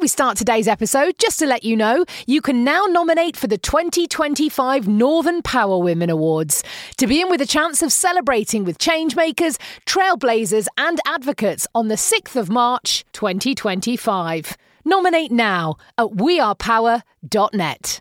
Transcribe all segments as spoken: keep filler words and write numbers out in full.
we start today's episode, just to let you know, you can now nominate for the twenty twenty-five Northern Power Women Awards to be in with a chance of celebrating with changemakers, trailblazers and advocates on the sixth of March twenty twenty-five. Nominate now at we are power dot net.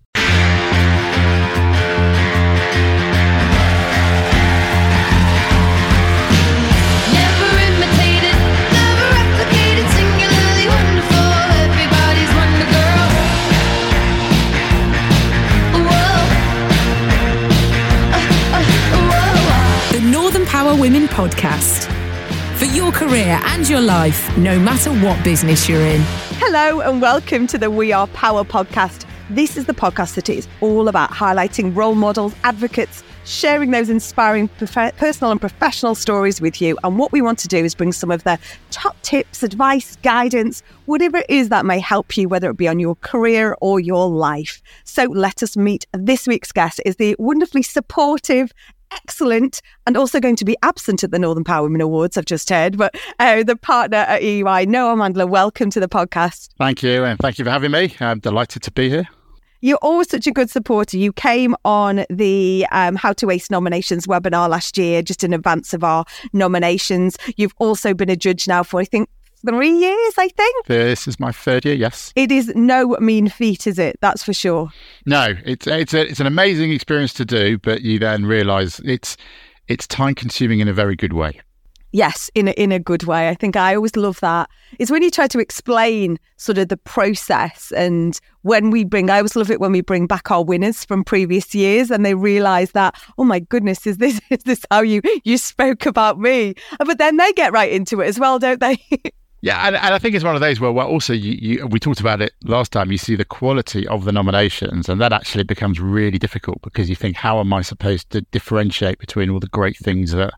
Northern Power Women Podcast. For your career and your life, no matter what business you're in. Hello and welcome to the We Are Power podcast. This is the podcast that is all about highlighting role models, advocates, sharing those inspiring prof- personal and professional stories with you. And what we want to do is bring some of the top tips, advice, guidance, whatever it is that may help you, whether it be on your career or your life. So let us meet this week's guest is the wonderfully supportive, excellent, and also going to be absent at the Northern Power Women Awards, I've just heard, but uh, the partner at E Y, Noah Mandler. Welcome to the podcast. Thank you, and thank you for having me. I'm delighted to be here. You're always such a good supporter. You came on the um, How to Ace nominations webinar last year, just in advance of our nominations. You've also been a judge now for, I think, three years, I think. This is my third year, yes. It is no mean feat, is it? That's for sure. No, it's it's a, it's an amazing experience to do, but you then realise it's it's time consuming in a very good way. Yes, in a, in a good way. I think I always love that. It's when you try to explain sort of the process, and when we bring, I always love it when we bring back our winners from previous years and they realise that, oh my goodness, is this is this how you, you spoke about me? But then they get right into it as well, don't they? Yeah, and, and I think it's one of those where well, also you, you, we talked about it last time, you see the quality of the nominations, and that actually becomes really difficult because you think, how am I supposed to differentiate between all the great things that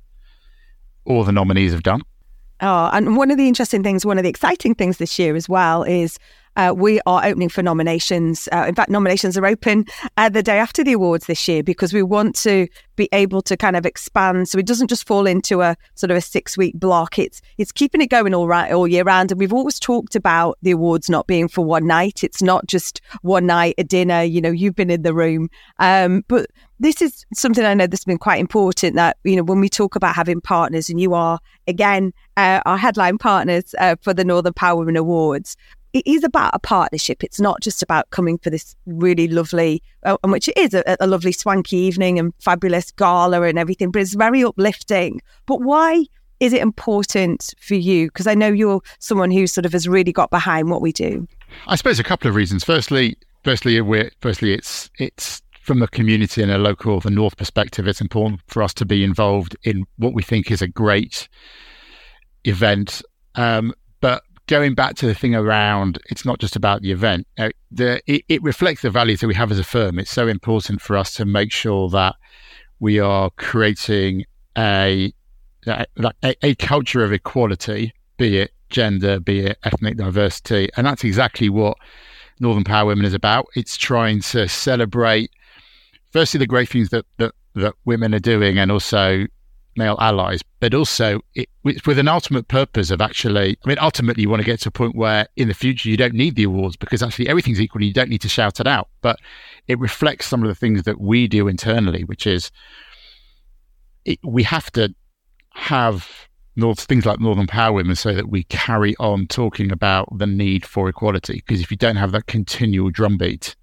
all the nominees have done? Oh, and one of the interesting things, one of the exciting things this year as well is uh, we are opening for nominations. Uh, in fact, nominations are open uh, the day after the awards this year because we want to be able to kind of expand so it doesn't just fall into a sort of a six-week block. It's it's keeping it going all right all year round. And we've always talked about the awards not being for one night. It's not just one night, a dinner, you know, you've been in the room. Um, but this is something I know that's been quite important that, you know, when we talk about having partners, and you are, again, uh, our headline partners uh, for the Northern Power Women Awards, it is about a partnership. It's not just about coming for this really lovely, uh, and which it is a, a lovely swanky evening and fabulous gala and everything, but it's very uplifting. But why is it important for you? Because I know you're someone who sort of has really got behind what we do. I suppose a couple of reasons. Firstly, firstly, we're, firstly, it's it's from the community and a local, the North perspective. It's important for us to be involved in what we think is a great event. Um, but going back to the thing around, it's not just about the event. Uh, the, it, it reflects the values that we have as a firm. It's so important for us to make sure that we are creating a a, a culture of equality, be it gender, be it ethnic diversity. And that's exactly what Northern Power Women is about. It's trying to celebrate, firstly, the great things that, that, that women are doing, and also male allies, but also it, with an ultimate purpose of actually, I mean, ultimately you want to get to a point where in the future you don't need the awards because actually everything's equal. You don't need to shout it out, but it reflects some of the things that we do internally, which is it, we have to have North, things like Northern Power Women so that we carry on talking about the need for equality. Because if you don't have that continual drumbeat,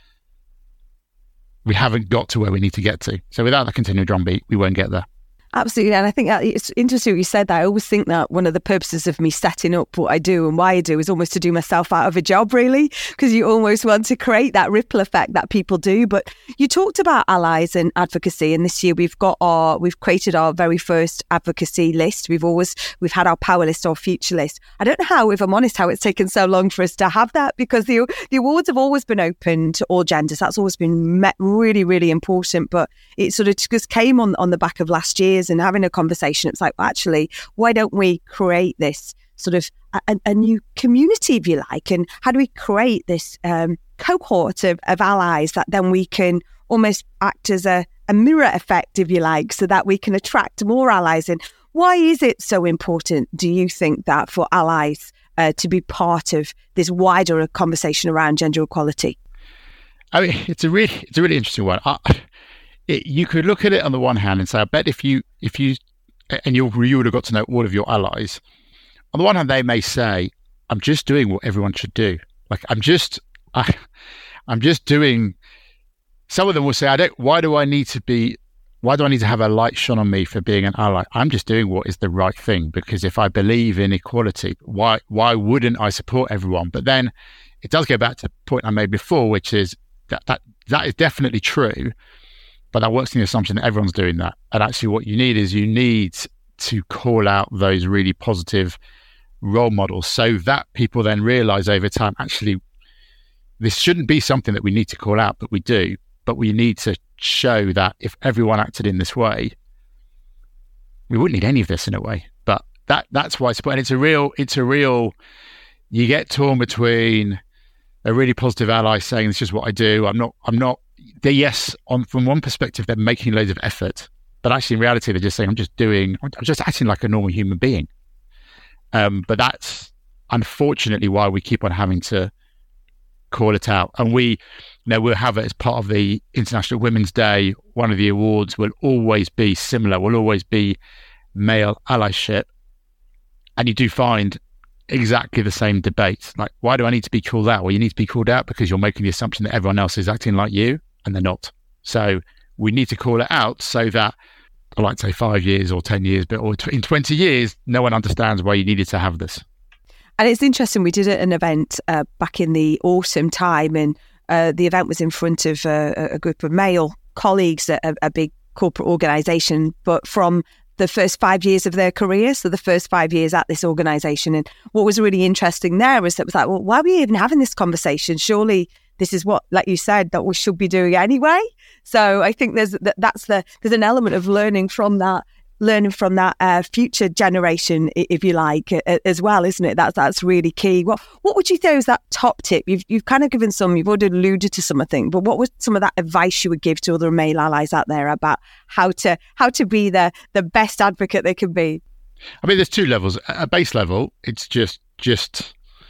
we haven't got to where we need to get to. So without that continual drumbeat, we won't get there. Absolutely. And I think that it's interesting what you said that. I always think that one of the purposes of me setting up what I do and why I do is almost to do myself out of a job, really, because you almost want to create that ripple effect that people do. But you talked about allies and advocacy, and this year we've got our, we've created our very first advocacy list. We've always, we've had our power list or future list. I don't know how, if I'm honest, how it's taken so long for us to have that, because the the awards have always been open to all genders. That's always been met really, really important. But it sort of just came on, on the back of last year's and having a conversation. It's like, well, actually, why don't we create this sort of a, a new community, if you like, and how do we create this um, cohort of, of allies that then we can almost act as a, a mirror effect, if you like, so that we can attract more allies in. Why is it so important, do you think, that for allies uh, to be part of this wider conversation around gender equality? I mean, it's a really, it's a really interesting one. I, it, you could look at it on the one hand and say, I bet if you, if you, and you, you would have got to know all of your allies. On the one hand, they may say, I'm just doing what everyone should do. Like, I'm just, I, I'm just doing, some of them will say, I don't, why do I need to be, why do I need to have a light shone on me for being an ally? I'm just doing what is the right thing, because if I believe in equality, why, why wouldn't I support everyone? But then it does go back to the point I made before, which is that, that, that is definitely true, but that works in the assumption that everyone's doing that. And actually what you need is you need to call out those really positive role models so that people then realize over time, actually, this shouldn't be something that we need to call out, but we do. But we need to show that if everyone acted in this way, we wouldn't need any of this in a way. But that that's why it's important. It's a real, it's a real, you get torn between a really positive ally saying, this is what I do. I'm not, I'm not, they, yes, on from one perspective, they're making loads of effort, but actually in reality, they're just saying, I'm just doing, I'm just acting like a normal human being. Um, but that's unfortunately why we keep on having to call it out. And we, you know, we'll have it as part of the International Women's Day. One of the awards will always be similar, will always be male allyship. And you do find exactly the same debate. Like, why do I need to be called out? Well, you need to be called out because you're making the assumption that everyone else is acting like you, and they're not. So we need to call it out so that, I like to say five years or ten years, but or in twenty years, no one understands why you needed to have this. And it's interesting, we did an event uh, back in the autumn time, and uh, the event was in front of uh, a group of male colleagues at a, a big corporate organisation, but from the first five years of their career, so the first five years at this organisation. And what was really interesting there was that it was like, well, why are we even having this conversation? Surely this is what, like you said, that we should be doing anyway. So I think there's that, that's the there's an element of learning from that, learning from that uh, future generation, if you like, as well, isn't it? That's that's really key. What what would you say is that top tip? You've you've kind of given some, you've already alluded to some, I think, but what was some of that advice you would give to other male allies out there about how to how to be the the best advocate they can be? I mean, there's two levels. At a base level, it's just just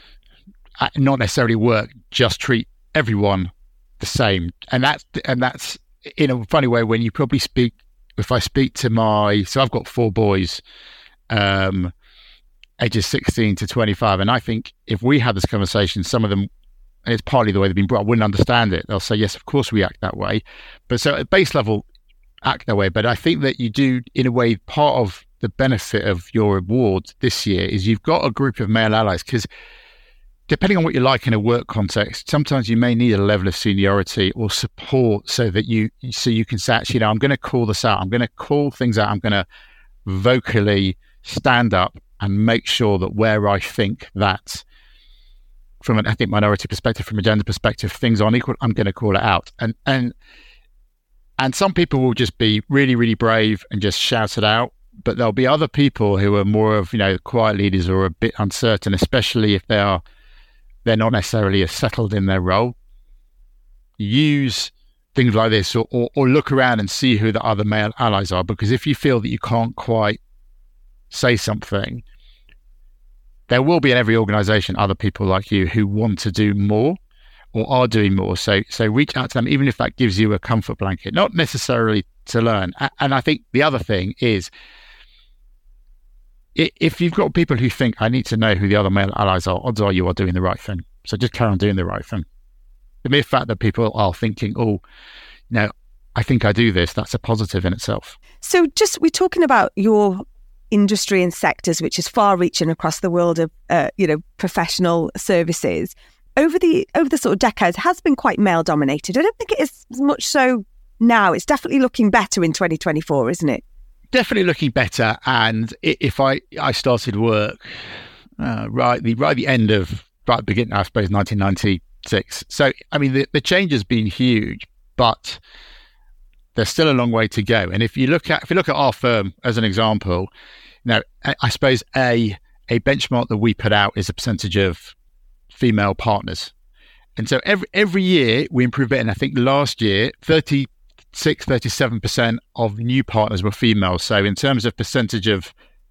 not necessarily work. Just treat everyone the same, and that's and that's in a funny way when you probably speak. If I speak to my, so I've got four boys, um, ages sixteen to twenty-five, and I think if we had this conversation, some of them, and it's partly the way they've been brought up, wouldn't understand it. They'll say, yes, of course we act that way. But so at base level, act that way. But I think that you do, in a way, part of the benefit of your award this year is you've got a group of male allies, because depending on what you like in a work context, sometimes you may need a level of seniority or support so that you, so you can say, actually, you know, I'm going to call this out. I'm going to call things out. I'm going to vocally stand up and make sure that where I think that from an ethnic minority perspective, from a gender perspective, things aren't equal, I'm going to call it out. And, and, and some people will just be really, really brave and just shout it out. But there'll be other people who are more of, you know, quiet leaders or a bit uncertain, especially if they are, they're not necessarily as settled in their role. Use things like this or, or, or look around and see who the other male allies are, because if you feel that you can't quite say something, there will be in every organisation other people like you who want to do more or are doing more. So so reach out to them, even if that gives you a comfort blanket, not necessarily to learn. And I think the other thing is, if you've got people who think, I need to know who the other male allies are, odds are you are doing the right thing. So just carry on doing the right thing. The mere fact that people are thinking, oh, you know, I think I do this, that's a positive in itself. So just, we're talking about your industry and sectors, which is far-reaching across the world of, uh, you know, professional services. Over the over the sort of decades, it has been quite male-dominated. I don't think it is as much so now. It's definitely looking better in twenty twenty-four, isn't it? Definitely looking better. And if I, I started work uh, right the right at the end of right at the beginning, I suppose nineteen ninety-six. So I mean the, the change has been huge, but there's still a long way to go. And if you look at if you look at our firm as an example, you know, I, I suppose a a benchmark that we put out is a percentage of female partners. And so every every year we improve it. And I think last year thirty-six, thirty-seven percent of new partners were female. So in terms of percentage of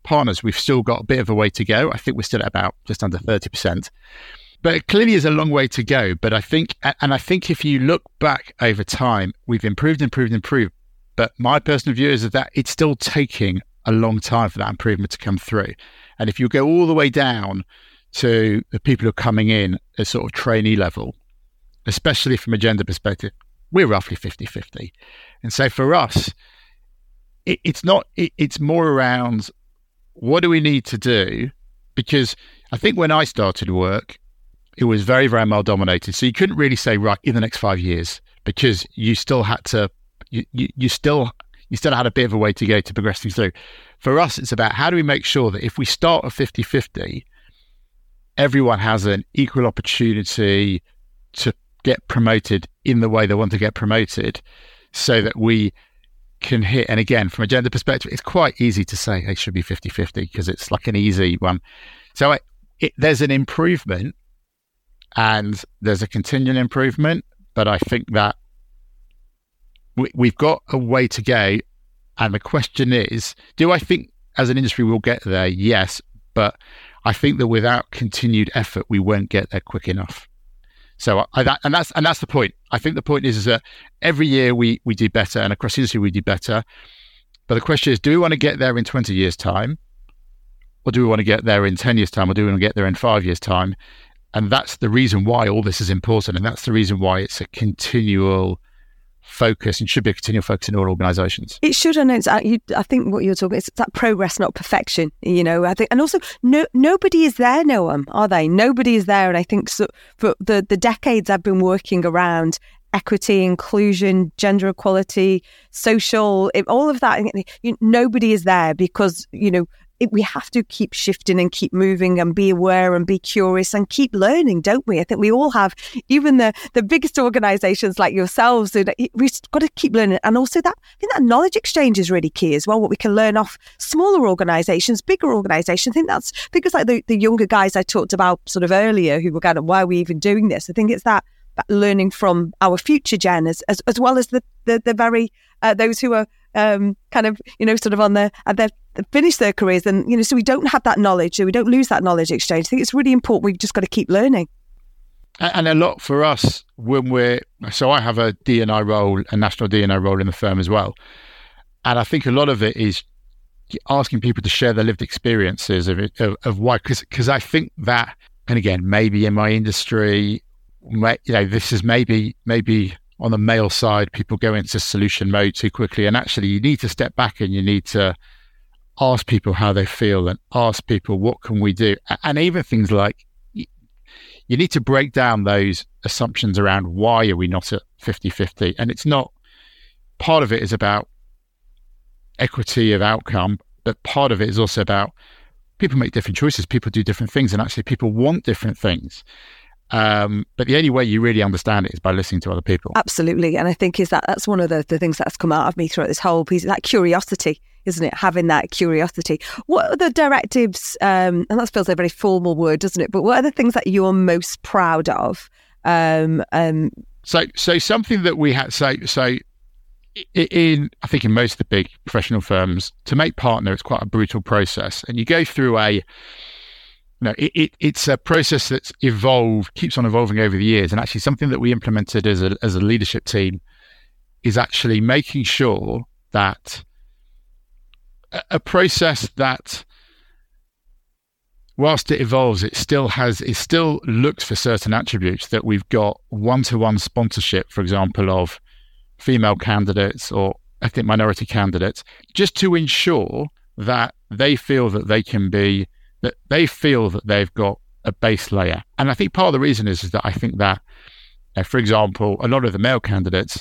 partners, we've still got a bit of a way to go. I think we're still at about just under thirty percent. But it clearly is a long way to go. But I think, and I think if you look back over time, we've improved, improved, improved. But my personal view is that it's still taking a long time for that improvement to come through. And if you go all the way down to the people who are coming in at sort of trainee level, especially from a gender perspective, we're roughly fifty-fifty. And so for us, it, it's not, it, it's more around what do we need to do? Because I think when I started work, it was very, very male dominated. So you couldn't really say, right, in the next five years, because you still had to, you, you, you still, you still had a bit of a way to go to progress things through. For us, it's about how do we make sure that if we start at fifty-fifty, everyone has an equal opportunity to get promoted in the way they want to get promoted, so that we can hit. And again, from a gender perspective, it's quite easy to say it should be fifty-fifty because it's like an easy one. So it, it, there's an improvement and there's a continual improvement, but I think that we, we've got a way to go. And the question is, do I think as an industry we'll get there? Yes, but I think that without continued effort, we won't get there quick enough. So, I, that, and that's and that's the point. I think the point is, is that every year we we do better, and across the industry we do better. But the question is, do we want to get there in twenty years' time, or do we want to get there in ten years' time, or do we want to get there in five years' time? And that's the reason why all this is important, and that's the reason why it's a continual focus and should be a continual focus in all organisations. It should, and it's, you, I think what you're talking, it's that progress, not perfection. You know, I think, and also, no, nobody is there, Noam, are they? Nobody is there, and I think so, for the the decades I've been working around equity, inclusion, gender equality, social, all of that, you, nobody is there because you know. It, we have to keep shifting and keep moving and be aware and be curious and keep learning, don't we? I think we all have, even the, the biggest organisations like yourselves, we've got to keep learning. And also that, I think that knowledge exchange is really key as well, what we can learn off smaller organisations, bigger organisations. I think that's, because like the, the younger guys I talked about sort of earlier who were kind of, why are we even doing this? I think it's that, that learning from our future gen as, as, as well as the, the, the very, uh, those who are um, kind of, you know, sort of on the, at their, finish their careers, and you know, so we don't have that knowledge, so we don't lose that knowledge exchange. I think it's really important. We've just got to keep learning. And a lot for us when we're, so I have a D and I role, a national D and I role in the firm as well, and I think a lot of it is asking people to share their lived experiences of it, of, of why, because because I think that, and again, maybe in my industry, may, you know, this is maybe maybe on the male side, people go into solution mode too quickly, and actually, you need to step back and you need to ask people how they feel and ask people what can we do, and even things like you need to break down those assumptions around why are we not at fifty-fifty. And it's not, part of it is about equity of outcome, but part of it is also about people make different choices, people do different things, and actually people want different things. Um, but the only way you really understand it is by listening to other people. Absolutely. And I think is that that's one of the, the things that's come out of me throughout this whole piece, that curiosity, isn't it? Having that curiosity. What are the directives, um, and that feels like a very formal word, doesn't it? But what are the things that you're most proud of? Um, um, so, so something that we had, so, so in, I think in most of the big professional firms, to make partner, it's quite a brutal process. And you go through a, No, it, it, it's a process that's evolved, keeps on evolving over the years. And actually something that we implemented as a, as a leadership team is actually making sure that a, a process that, whilst it evolves, it still has, it still looks for certain attributes, that we've got one-to-one sponsorship, for example, of female candidates or ethnic minority candidates, just to ensure that they feel that they can be that they feel that they've got a base layer. And I think part of the reason is, is that I think that, uh, for example, a lot of the male candidates,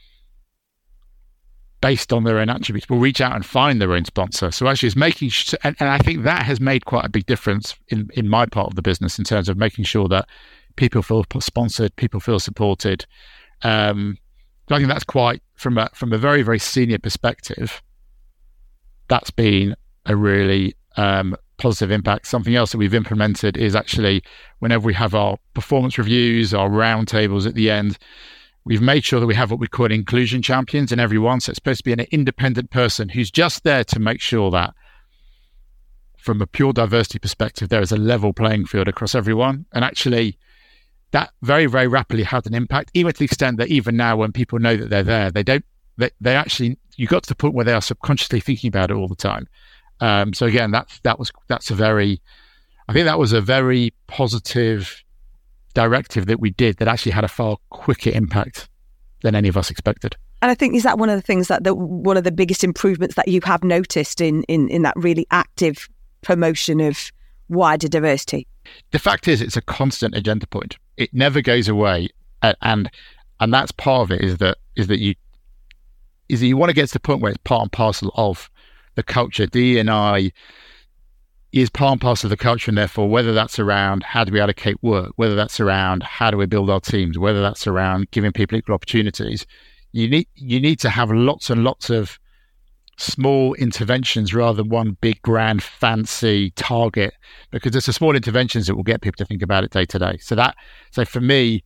based on their own attributes, will reach out and find their own sponsor. So actually it's making, sh- and, and I think that has made quite a big difference in, in my part of the business in terms of making sure that people feel sponsored, people feel supported. Um, so I think that's quite, from a, from a very, very senior perspective, that's been a really um, positive impact. Something else that we've implemented is actually whenever we have our performance reviews, our roundtables at the end, we've made sure that we have what we call inclusion champions in every one. So it's supposed to be an independent person who's just there to make sure that from a pure diversity perspective, there is a level playing field across everyone. And actually, that very, very rapidly had an impact, even to the extent that even now when people know that they're there, they don't, they, they actually, you got to the point where they are subconsciously thinking about it all the time. Um, so again, that's, that was, that's a very, I think that was a very positive directive that we did that actually had a far quicker impact than any of us expected. And I think, is that one of the things that the, one of the biggest improvements that you have noticed in, in, in that really active promotion of wider diversity? The fact is, it's a constant agenda point. It never goes away, and and that's part of it. Is that is that you is that you want to get to the point where it's part and parcel of the culture. D E and I is part and parcel of the culture, and therefore, whether that's around how do we allocate work, whether that's around how do we build our teams, whether that's around giving people equal opportunities, you need you need to have lots and lots of small interventions rather than one big, grand, fancy target, because it's the small interventions that will get people to think about it day to day. So that, so for me,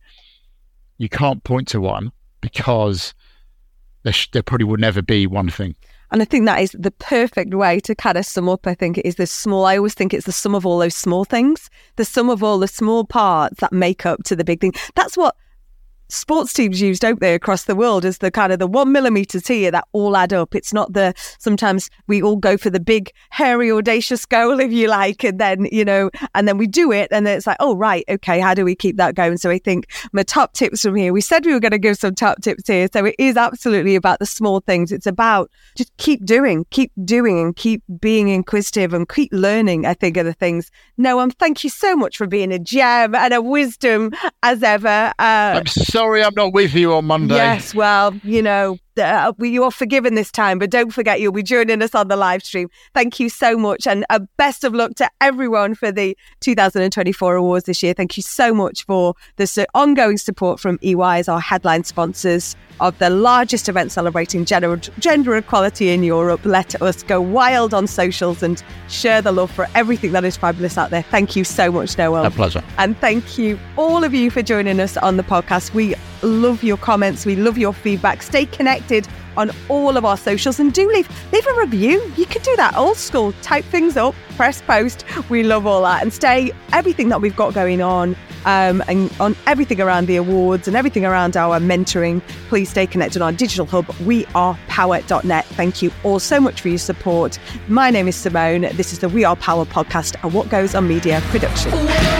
you can't point to one because there, sh- there probably would never be one thing. And I think that is the perfect way to kind of sum up, I think, it is the small, I always think it's the sum of all those small things, the sum of all the small parts that make up to the big thing. That's what sports teams use, don't they, across the world, is the kind of the one millimeters here that all add up. It's not the, sometimes we all go for the big, hairy, audacious goal, if you like, and then, you know, and then we do it, and then it's like, oh, right, okay, how do we keep that going? So I think my top tips from here, we said we were going to give some top tips here, so it is absolutely about the small things. It's about just keep doing, keep doing, and keep being inquisitive and keep learning, I think, are the things. Noam, thank you so much for being a gem and a wisdom as ever. Uh, I'm sorry I'm not with you on Monday. Yes, well, you know, uh, we, you are forgiven this time, but don't forget you'll be joining us on the live stream. Thank you so much, and uh, best of luck to everyone for the two thousand twenty-four awards this year. Thank you so much for the uh, ongoing support from E Y as our headline sponsors of the largest event celebrating gender, gender equality in Europe. Let us go wild on socials and share the love for everything that is fabulous out there. Thank you so much, Noel. A pleasure. And thank you, all of you, for joining us on the podcast. We love your comments. We love your feedback. Stay connected on all of our socials, and do leave leave a review. You can do that old school, type things up, press post. We love all that, and stay everything that we've got going on um, and on everything around the awards and everything around our mentoring. Please stay connected on our digital hub, we are power dot net. Thank you all so much for your support. My name is Simone. This is the We Are Power podcast, and What Goes on Media production.